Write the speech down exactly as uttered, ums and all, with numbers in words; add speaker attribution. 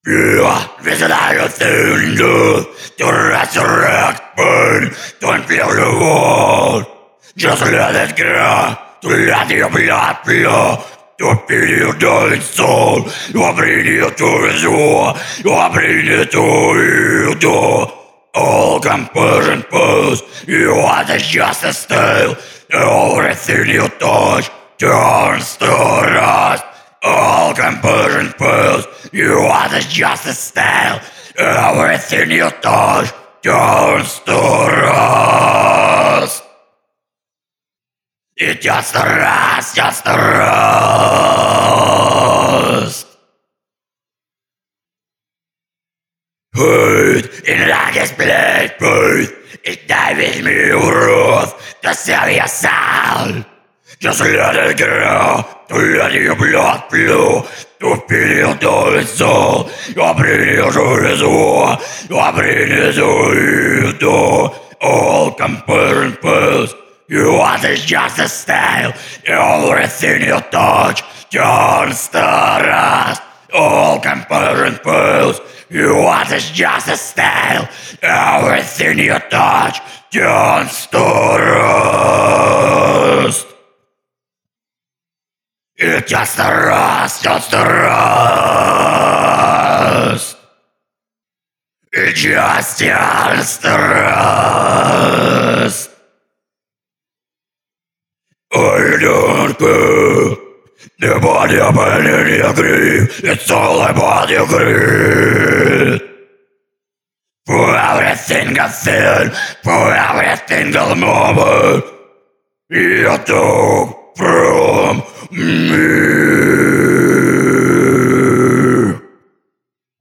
Speaker 1: Ja, wir sind alle Sünder, to resurrect me, don't feel the world. Just let it go, to let your blood flow, to feel your dying soul. You bring it to his war, you bring it to you, to all compassion pose. You are the justice tale, everything you touch turns to rust. All compassion fails, you are the justice style. Everything you touch turns to rust. It just rust, just rust. Hate in like a split faith, it dives me wrath to save your soul. Just let it go, to let your blood flow, to feel your dying soul. You bring it to his war, you bring it to you, to all compassion fails. You are the justice style, everything you touch turns to rust. All compassion fails. You are the justice style, everything you touch turns to rust. It just a rust, just a rust. It just, just a rust. I don't care. The body of any agree. It's all about your greed. For every single thing, for every single moment, you took from me.